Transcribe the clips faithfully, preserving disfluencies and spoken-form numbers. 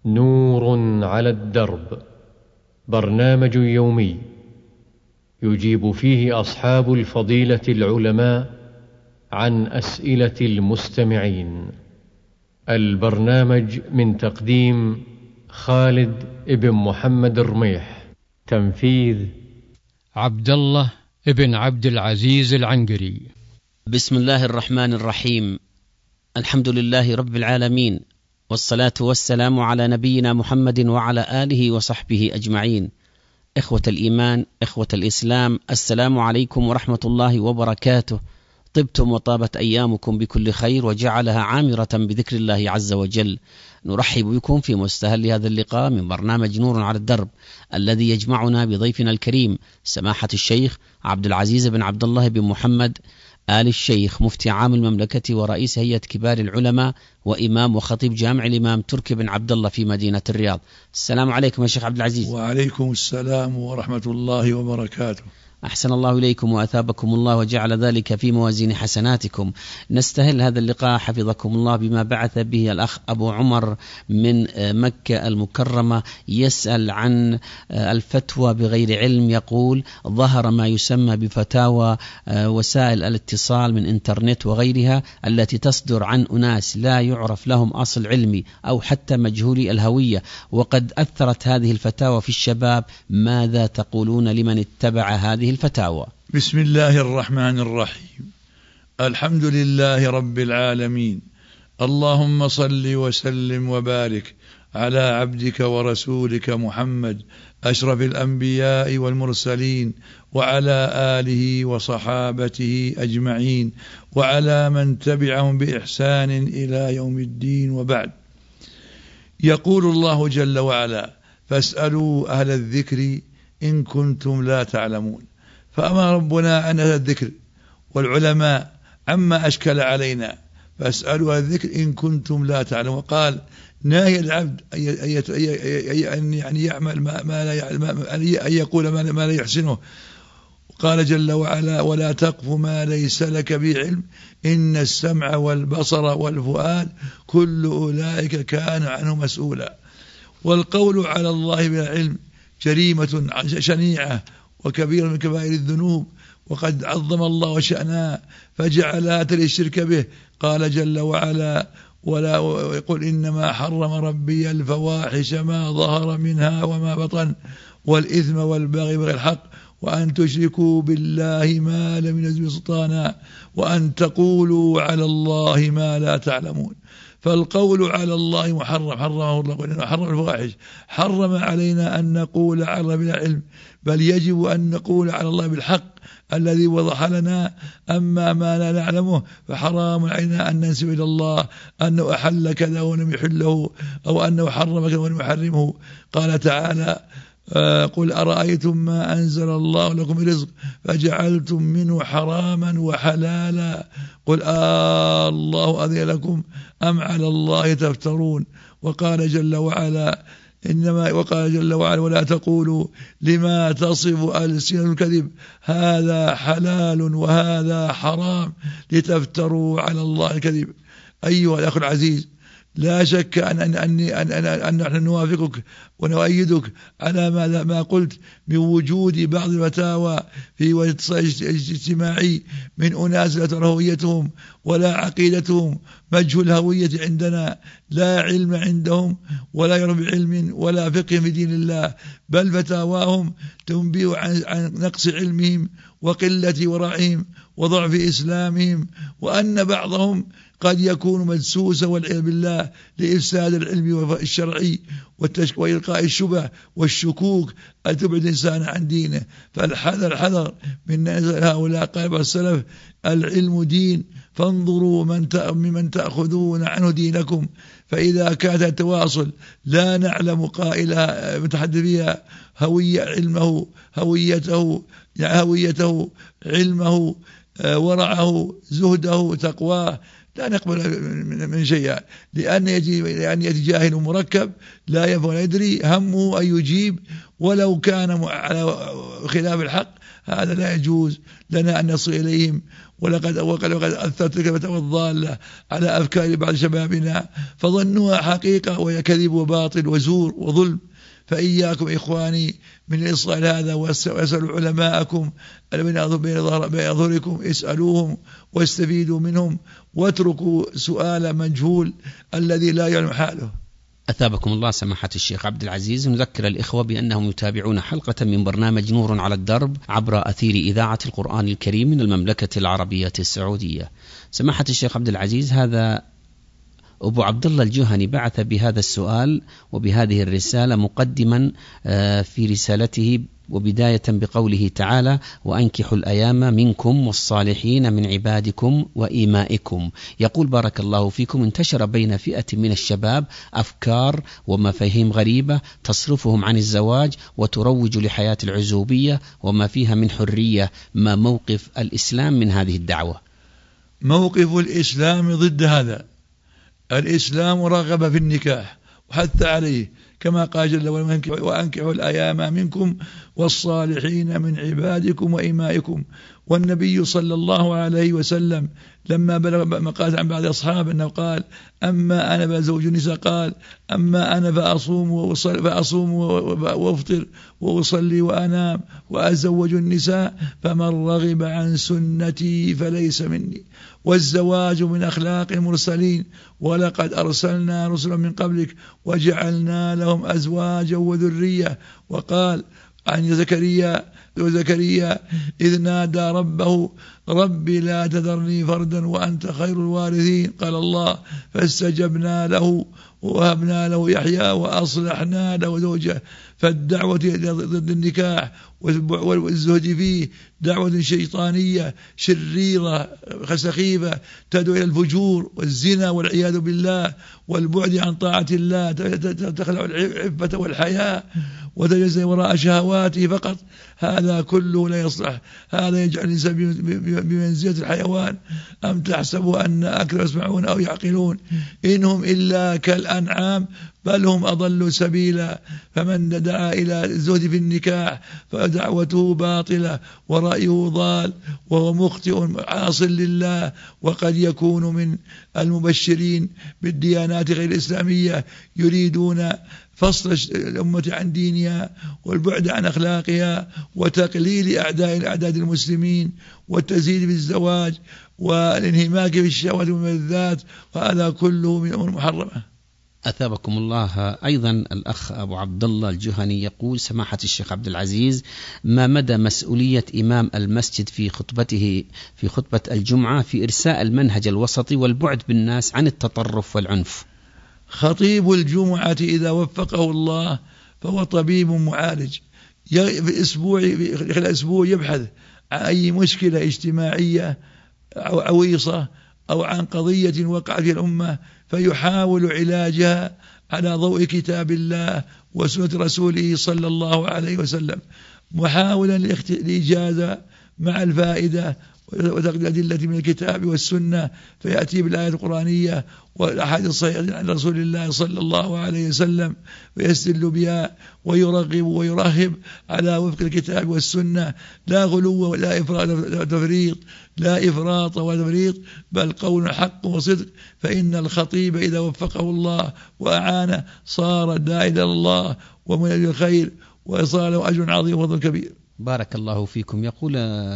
نور على الدرب، برنامج يومي يجيب فيه أصحاب الفضيلة العلماء عن أسئلة المستمعين. البرنامج من تقديم خالد ابن محمد الرميح، تنفيذ عبد الله ابن عبد العزيز العنقري. بسم الله الرحمن الرحيم. الحمد لله رب العالمين، والصلاة والسلام على نبينا محمد وعلى آله وصحبه أجمعين. إخوة الإيمان، إخوة الإسلام، السلام عليكم ورحمة الله وبركاته. طبتم وطابت أيامكم بكل خير وجعلها عامرة بذكر الله عز وجل. نرحب بكم في مستهل هذا اللقاء من برنامج نور على الدرب، الذي يجمعنا بضيفنا الكريم سماحة الشيخ عبد العزيز بن عبد الله بن محمد آل الشيخ، مفتي عام المملكة ورئيس هيئة كبار العلماء وإمام وخطيب جامع الإمام تركي بن عبد الله في مدينة الرياض. السلام عليكم يا شيخ عبد العزيز. وعليكم السلام ورحمة الله وبركاته. أحسن الله إليكم وأثابكم الله وجعل ذلك في موازين حسناتكم. نستهل هذا اللقاء حفظكم الله بما بعث به الأخ أبو عمر من مكة المكرمة، يسأل عن الفتوى بغير علم. يقول: ظهر ما يسمى بفتاوى وسائل الاتصال من انترنت وغيرها التي تصدر عن أناس لا يعرف لهم أصل علمي أو حتى مجهولي الهوية، وقد أثرت هذه الفتاوى في الشباب. ماذا تقولون لمن اتبع هذه الفتاوى؟ بسم الله الرحمن الرحيم. الحمد لله رب العالمين، اللهم صل وسلم وبارك على عبدك ورسولك محمد أشرف الأنبياء والمرسلين، وعلى آله وصحابته أجمعين، وعلى من تبعهم بإحسان إلى يوم الدين، وبعد. يقول الله جل وعلا: فاسألوا أهل الذكر إن كنتم لا تعلمون. فأمر ربنا عن هذا الذكر والعلماء عما أشكل علينا، فاسألوا أهل الذكر إن كنتم لا تعلمون. وقال: ناهي العبد أن يعني يعمل ما لا يعلم، أن يقول ما لا يحسنه. قال جل وعلا: ولا تقف ما ليس لك به علم إن السمع والبصر والفؤاد كل أولئك كان عنه مسؤولا. والقول على الله بلا علم جريمة شنيعة وكبيرة من كبائر الذنوب، وقد عظم الله شأنها فجعلها تلي الشرك به. قال جل وعلا: ولا يقول إنما حرم ربي الفواحش ما ظهر منها وما بطن والإثم والبغي بغير الحق وأن تشركوا بالله ما لم ينزل سلطانا وأن تقولوا على الله ما لا تعلمون. فالقول على الله محرم، حرمه الله، حرم الفواحش، حرم علينا أن نقول على الله بلا علم، بل يجب أن نقول على الله بالحق الذي وضح لنا. أما ما لا نعلمه فحرام علينا أن ننسب إلى الله أنه أحل كذا ولم يحله، أو أنه حرم كذا ولم يحرمه. قال تعالى: قل أرأيتم ما أنزل الله لكم رزق فجعلتم منه حراما وحلالا قل آه الله أذن لكم أم على الله تفترون. وقال جل وعلا: إنما وقال جل وعلا: ولا تقولوا لما تصف ألسنة الكذب هذا حلال وهذا حرام لتفتروا على الله الكذب. أيها الأخ العزيز، لا شك أن أن أن أن, أن, أن نحن نوافقك ونؤيدك على ما ما قلت من وجود بعض الفتاوى في وسائل الاجتماعي من أناس لا ترى هويتهم ولا عقيدتهم، مجهول الهوية عندنا، لا علم عندهم ولا يرى بعلم ولا فقه في دين الله، بل فتاواهم تنبئ عن, عن نقص علمهم وقلة ورعهم وضعف إسلامهم، وأن بعضهم قد يكون مدسوسا والعياذ بالله لإفساد العلم الشرعي وإلقاء الشبه والشكوك أن تبعد الإنسان عن دينه. فالحذر حذر من هؤلاء. قال بعض السلف: العلم دين فانظروا من ممن تأخذون عنه دينكم. فإذا كان التواصل لا نعلم قائلها متحدث بها هوية علمه هويته هويته علمه ورعه زهده تقواه لا نقبل من شيء، لأن يجي يعني يأتي جاهل مركب لا يفهم ولا يدري، همه أن يجيب ولو كان على خلاف الحق، هذا لا يجوز لنا أن نصل إليهم. ولقد وقد وقد أثرت الكلمة والضالة على أفكار بعض شبابنا فظنوها حقيقة وهي كذب وباطل وزور وظلم. فإياكم إخواني من الإصغاء هذا، واسألوا علماءكم الذين بين ظهركم، اسألوهم واستفيدوا منهم، واتركوا سؤال مجهول الذي لا يعلم حاله. أثابكم الله سماحة الشيخ عبد العزيز. نذكر الإخوة بأنهم يتابعون حلقة من برنامج نور على الدرب عبر أثير إذاعة القرآن الكريم من المملكة العربية السعودية. سماحة الشيخ عبد العزيز، هذا أبو عبد الله الجهني بعث بهذا السؤال وبهذه الرسالة مقدما في رسالته وبداية بقوله تعالى: وأنكحوا الأيام منكم والصالحين من عبادكم وإمائكم. يقول: بارك الله فيكم، انتشر بين فئة من الشباب أفكار ومفاهيم غريبة تصرفهم عن الزواج وتروج لحياة العزوبية وما فيها من حرية. ما موقف الإسلام من هذه الدعوة؟ موقف الإسلام ضد هذا. الإسلام رغب في النكاح وحث عليه، كما قال جل وعلا: وأنكحوا الأيام منكم والصالحين من عبادكم وإمائكم. والنبي صلى الله عليه وسلم لما بلغ مقال عن بعض أصحابه أنه قال: أما أنا فزوج النساء، قال: أما أنا فأصوم فأصوم وأفطر وأصلي وأنام وأزوج النساء، فمن رغب عن سنتي فليس مني. والزواج من أخلاق المرسلين، ولقد أرسلنا رسلا من قبلك وجعلنا لهم أزواجا وذرية. وقال عن زكريا وزكريا إذ نادى ربه: ربي لا تذرني فردا وأنت خير الوارثين. قال الله: فاستجبنا له ووهبنا له يحيى وأصلحنا له زوجه. فالدعوة ضد النكاح والزهد فيه دعوة شيطانية شريرة سخيفة تدعو إلى الفجور والزنا والعياذ بالله والبعد عن طاعة الله، تخلع العفة والحياء وتجزي وراء شهواته فقط. هذا كله لا يصلح، هذا يجعل الإنسان بمنزلة الحيوان. أم تحسبوا أن أكثر يسمعون أو يعقلون إنهم إلا كالأنعام بل هم أضلوا سبيلا. فمن دعا إلى الزهد في النكاح فدعوته باطلة ورأيه ضال وهو مخطئ عاص لله، وقد يكون من المبشرين بالديانات غير الإسلامية يريدون فصل الأمة عن دينها والبعد عن أخلاقها وتقليل أعداء الأعداد المسلمين والتزيد بالزواج والانهماك في الشهوات والملذات، وهذا كله من أمور محرمة. أثابكم الله. أيضا الأخ أبو عبد الله الجهني يقول: سماحة الشيخ عبد العزيز، ما مدى مسؤولية إمام المسجد في خطبته في خطبة الجمعة في إرساء المنهج الوسطي والبعد بالناس عن التطرف والعنف؟ خطيب الجمعة إذا وفقه الله فهو طبيب معالج، في أسبوع خلال أسبوع يبحث عن أي مشكلة اجتماعية أو عويصة أو عن قضية وقع في الأمة فيحاول علاجها على ضوء كتاب الله وسنة رسوله صلى الله عليه وسلم، محاولا الإجازة مع الفائدة وتقديم الأدلة من الكتاب والسنة، فيأتي بالآية القرآنية والأحاديث الصحيحة عن رسول الله صلى الله عليه وسلم ويستدل بها ويرغب ويرهب على وفق الكتاب والسنة، لا غلو ولا إفراط وتفريط، لا إفراط ولا تفريط، بل قول حق وصدق. فإن الخطيب إذا وفقه الله وأعانه صار داعي إلى الله ومن الخير وصار له أجر عظيم وفضل كبير. بارك الله فيكم. يقول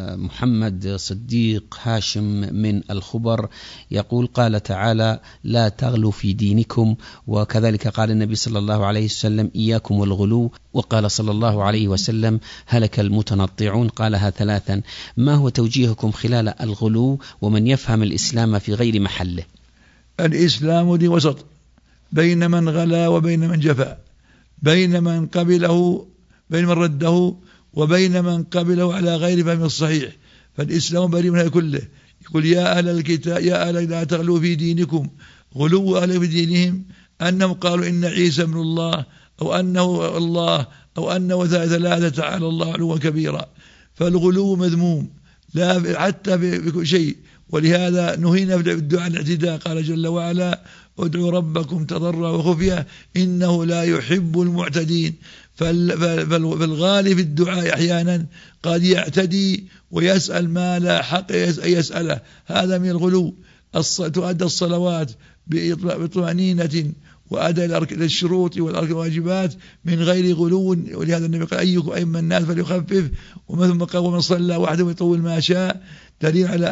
محمد صديق هاشم من الخبر، يقول: قال تعالى: لا تغلوا في دينكم، وكذلك قال النبي صلى الله عليه وسلم: إياكم والغلو، وقال صلى الله عليه وسلم: هلك المتنطعون، قالها ثلاثا. ما هو توجيهكم خلال الغلو ومن يفهم الإسلام في غير محله؟ الإسلام دي وسط بين من غلا وبين من جفا، بين من قبله بين من رده وبين من قبله على غير فهم الصحيح، فالإسلام بريء من كله. يقول: يا أهل الكتاب يا أهل لا تغلوا في دينكم. غلو أهل في دينهم أنهم قالوا إن عيسى ابن الله أو أنه الله أو أنه ثلاثة تعالى الله علوا كبيرا، فالغلو مذموم لا حتى في شيء، ولهذا نهينا في الدعاء الاعتداء. قال جل وعلا ادعوا ربكم تضرعا وخفيا إنه لا يحب المعتدين. فالغالي في الدعاء أحيانا قد يعتدي ويسأل ما لا حق يسأله، هذا من الغلو. تؤدى الصلوات بطمأنينة وأداء للشروط والواجبات من غير غلو، ولهذا النبي قال أيكم أيما الناس فليخفف، ومثل قال ومن صلى وحده يطول ما شاء، دليل على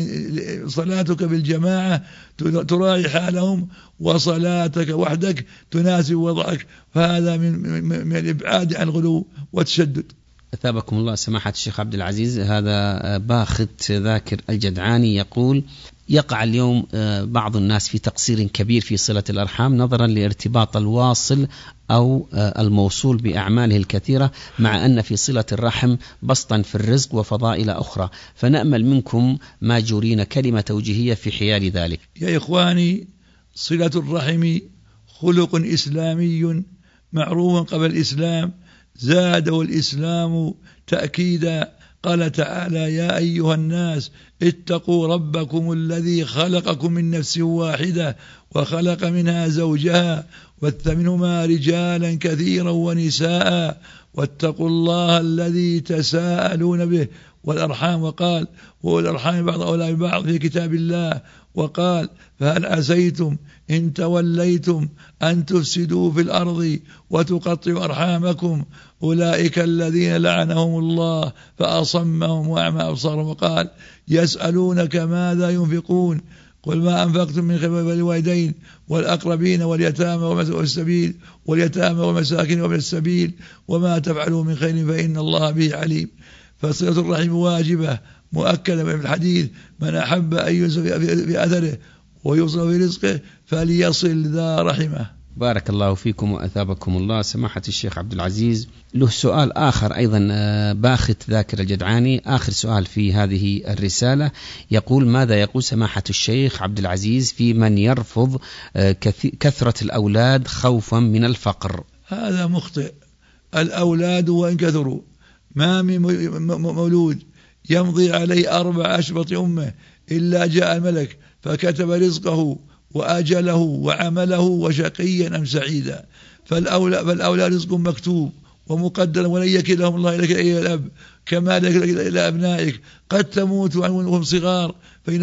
أن صلاتك بالجماعة تراعي حالهم وصلاتك وحدك تناسب وضعك، فهذا من, من الإبعاد عن الغلو والتشدد. أثابكم الله سماحة الشيخ عبد العزيز. هذا باخت ذاكر الجدعاني يقول يقع اليوم بعض الناس في تقصير كبير في صلة الأرحام نظرا لارتباط الواصل أو الموصول بأعماله الكثيرة، مع أن في صلة الرحم بسطا في الرزق وفضائل أخرى، فنأمل منكم ما جورين كلمة توجيهية في حيال ذلك. يا إخواني، صلة الرحم خلق إسلامي معروف قبل الإسلام، زاده الإسلام تأكيدا. قال تعالى يا أيها الناس اتقوا ربكم الذي خلقكم من نفس واحدة وخلق منها زوجها وبث منهما رجالا كثيرا ونساء واتقوا الله الذي تساءلون به والأرحام. وقال والأرحام بعض أولى ببعض في كتاب الله. وقال فهل عسيتم إن توليتم أن تفسدوا في الأرض وتقطعوا أرحامكم أولئك الذين لعنهم الله فأصمهم وأعمى أبصارهم. وقال يسألونك ماذا ينفقون قل ما أنفقتم من خير فللوالدين والأقربين واليتامى والسبيل واليتامى والمساكين وابن السبيل وما تفعلوا من خير فإن الله به عليم. فصلة الرحم واجبة مؤكدة في الحديث من أحب أن يوصل في أثره ويوصل في رزقه فليصل ذا رحمه. بارك الله فيكم وأثابكم الله. سماحة الشيخ عبد العزيز له سؤال آخر أيضا باخت ذاكر الجدعاني، آخر سؤال في هذه الرسالة، يقول ماذا يقول سماحة الشيخ عبد العزيز في من يرفض كثرة الأولاد خوفا من الفقر؟ هذا مخطئ. الأولاد وإن كثروا ما من مولود يمضي عليه أربع أشبط أمه إلا جاء الملك فكتب رزقه وأجله وعمله وشقيا أم سعيدا. فالأولاد رزق مكتوب ومقدر ولن يكلهم الله إليك أيها الأب كما إلى أبنائك، قد تموت وهم صغار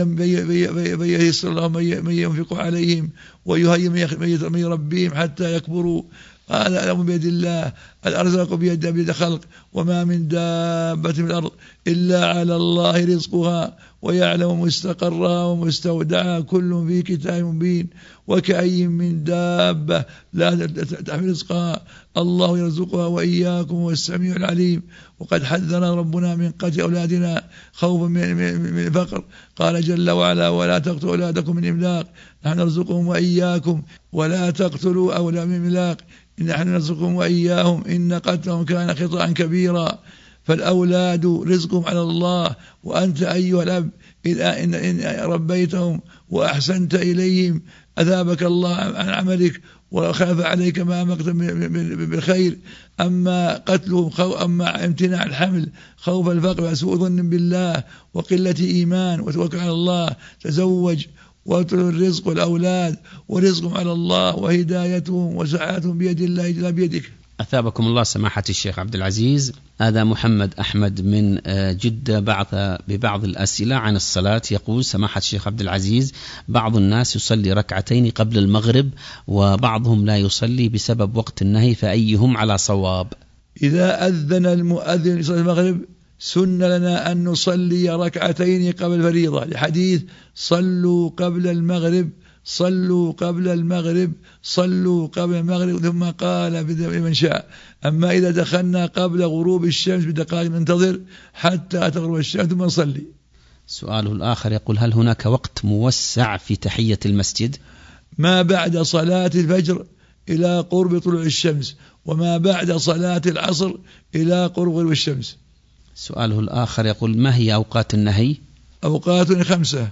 فييسر الله من ينفق عليهم ويهيئ من يربيهم حتى يكبروا. هذا الأمر بيد الله، الأرزاق بيد بيد خلق، وما من دابة في الأرض إلا على الله رزقها ويعلم مستقرها ومستودعها كل في كتاب مبين. وكأي من دابة لا تحمل رزقها الله يرزقها وإياكم هو السميع العليم. وقد حذرنا ربنا من قتل أولادنا خوفا من الفقر. قال جل وعلا ولا تقتلوا أولادكم من إملاق نحن نرزقهم وإياكم ولا تقتلوا أولاد من إملاق نحن نرزقهم وإياهم إن قتلهم كان خطأ كبيرا. فالأولاد رزقهم على الله، وأنت أيها الأب إذا إن ربيتهم وأحسنت إليهم أثابك الله عن عملك وخاف عليك ما أمقت بالخير. أما قتلهم خو أما امتناع الحمل خوف الفقر وسوء ظن بالله وقلة إيمان وتوكل على الله، تزوج واترك الرزق والأولاد ورزقهم على الله وهدايتهم وسعادتهم بيد الله لا بيدك. أثابكم الله سماحة الشيخ عبد العزيز. هذا محمد أحمد من جدة بعث ببعض الأسئلة عن الصلاة. يقول سماحة الشيخ عبد العزيز بعض الناس يصلي ركعتين قبل المغرب وبعضهم لا يصلي بسبب وقت النهي، فأيهم على صواب؟ إذا أذن المؤذن لصلاة المغرب سن لنا أن نصلي ركعتين قبل الفريضة لحديث صلوا قبل المغرب صلوا قبل المغرب صلوا قبل المغرب، ثم قال لمن شاء. أما إذا دخلنا قبل غروب الشمس بدقائق ننتظر حتى تغرب الشمس ثم نصلي. سؤاله الآخر يقول هل هناك وقت موسع في تحية المسجد؟ ما بعد صلاة الفجر إلى قرب طلوع الشمس، وما بعد صلاة العصر إلى قرب غروب الشمس. سؤاله الآخر يقول ما هي أوقات النهي؟ أوقات خمسة،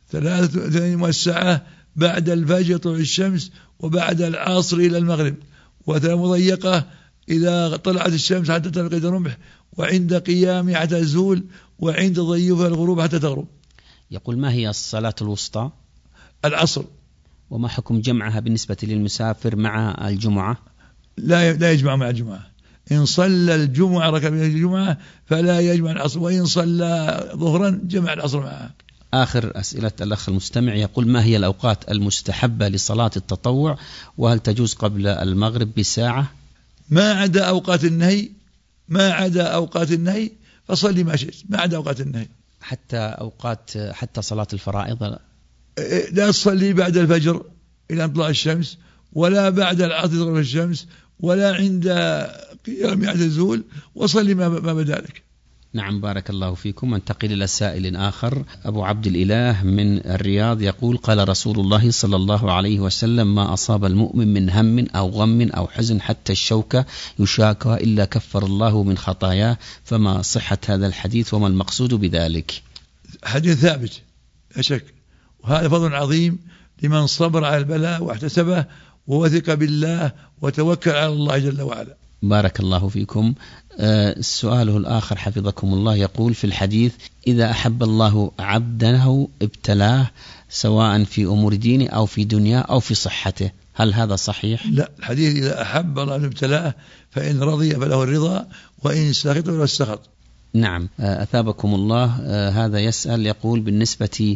ثلاثة موسعة بعد الفجر طلوع الشمس وبعد العصر إلى المغرب، وثلاثة مضيقة إذا طلعت الشمس حتى تلقي الرمح، وعند قيام حتى تزول، وعند ضيوفها الغروب حتى تغرب. يقول ما هي الصلاة الوسطى؟ العصر. وما حكم جمعها بالنسبة للمسافر مع الجمعة؟ لا لا يجمع مع الجمعة. إن صلى الجمعة ركعتين الجمعة فلا يجمع العصر، وإن صلى ظهرا جمع العصر معها. آخر أسئلة الأخ المستمع يقول ما هي الأوقات المستحبة لصلاة التطوع، وهل تجوز قبل المغرب بساعة؟ ما عدا أوقات النهي، ما عدا أوقات النهي فصلي ما شئت، ما عدا أوقات النهي. حتى أوقات حتى صلاة الفرائض لا تصلي بعد الفجر إلى أن تطلع الشمس، ولا بعد العصر تغرب الشمس، ولا عند قيام بعد الزول، وصلي ما بدا لك. نعم بارك الله فيكم. انتقل إلى سائل آخر. أبو عبد الإله من الرياض يقول قال رسول الله صلى الله عليه وسلم ما أصاب المؤمن من هم أو غم أو حزن حتى الشوكة يشاكها إلا كفر الله من خطاياه، فما صحة هذا الحديث وما المقصود بذلك؟ حديث ثابت لا شك، وهذا فضل عظيم لمن صبر على البلاء واحتسبه ووثق بالله وتوكل على الله جل وعلا. بارك الله فيكم. أه سؤاله الآخر حفظكم الله يقول في الحديث إذا أحب الله عبده ابتلاه سواء في أمور دينه أو في دنيا أو في صحته، هل هذا صحيح؟ لا، الحديث إذا أحب الله ابتلاه فإن رضي فله الرضا وإن سخط فله السخط. نعم أثابكم الله. آه هذا يسأل يقول بالنسبة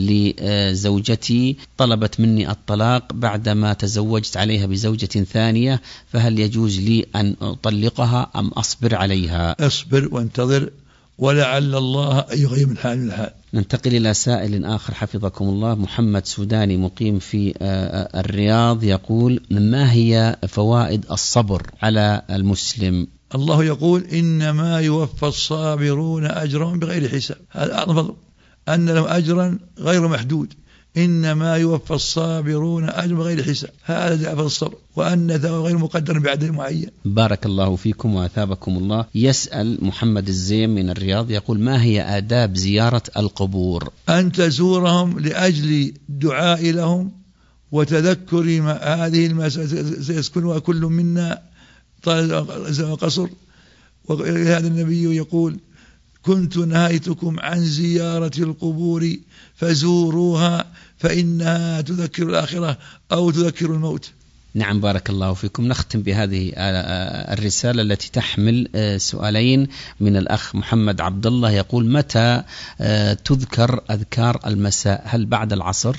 لزوجتي طلبت مني الطلاق بعدما تزوجت عليها بزوجة ثانية، فهل يجوز لي أن أطلقها أم أصبر عليها؟ اصبر وانتظر ولعل الله أن يغير من حال من الحال. ننتقل إلى سائل آخر حفظكم الله. محمد سوداني مقيم في آه الرياض يقول ما هي فوائد الصبر على المسلم؟ الله يقول إنما يوفى الصابرون أجرهم بغير حساب، هذا أعظم فضل، أن لهم أجرا غير محدود، إنما يوفى الصابرون أجرهم بغير حساب، هذا دافع الصبر، وأن ثواب غير مقدر بعدد معين. بارك الله فيكم وأثابكم الله. يسأل محمد الزيم من الرياض يقول ما هي آداب زيارة القبور؟ أن تزورهم لأجل الدعاء لهم وتذكر هذه المسألة سيسكنها كل منا طال وقصر، وهذا النبي يقول كنت نهيتكم عن زيارة القبور فزوروها فإنها تذكر الآخرة أو تذكر الموت. نعم بارك الله فيكم. نختم بهذه الرسالة التي تحمل سؤالين من الأخ محمد عبد الله يقول متى تذكر أذكار المساء؟ هل بعد العصر؟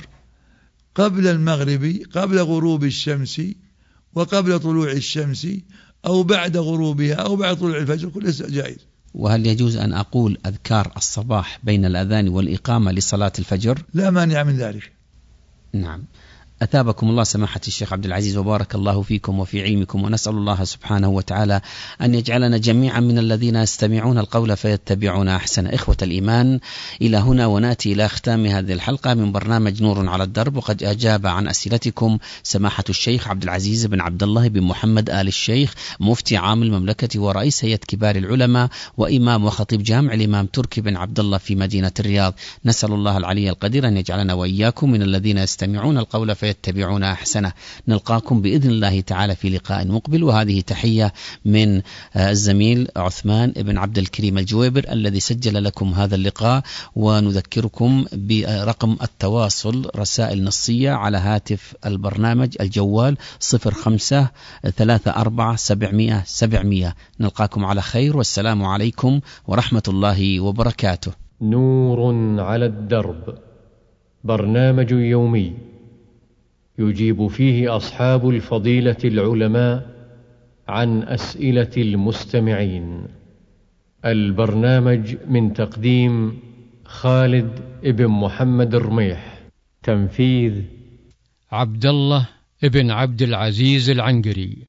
قبل المغرب، قبل غروب الشمس، وقبل طلوع الشمس، أو بعد غروبها، أو بعد طلوع الفجر، كل جائز. وهل يجوز أن أقول أذكار الصباح بين الأذان والإقامة لصلاة الفجر؟ لا مانع من ذلك. نعم. أثابكم الله سماحة الشيخ عبد العزيز وبارك الله فيكم وفي علمكم، ونسأل الله سبحانه وتعالى أن يجعلنا جميعا من الذين يستمعون القول فيتبعون أحسن. إخوة الإيمان، إلى هنا ونأتي إلى ختام هذه الحلقة من برنامج نور على الدرب، وقد أجاب عن أسئلتكم سماحة الشيخ عبد العزيز بن عبد الله بن محمد آل الشيخ مفتي عام المملكة ورئيس هيئة كبار العلماء وإمام وخطيب جامع الإمام تركي بن عبد الله في مدينة الرياض. نسأل الله العلي القدير أن يجعلنا وإياكم من الذين يستمعون القول فيتبعون أحسنه. نلقاكم بإذن الله تعالى في لقاء مقبل، وهذه تحية من الزميل عثمان بن عبد الكريم الجويبر الذي سجل لكم هذا اللقاء، ونذكركم برقم التواصل رسائل نصية على هاتف البرنامج الجوال صفر خمسة ثلاثة أربعة سبعمائة سبعمائة. نلقاكم على خير، والسلام عليكم ورحمة الله وبركاته. نور على الدرب، برنامج يومي يجيب فيه أصحاب الفضيلة العلماء عن أسئلة المستمعين. البرنامج من تقديم خالد ابن محمد الرميح، تنفيذ عبد الله ابن عبد العزيز العنقري.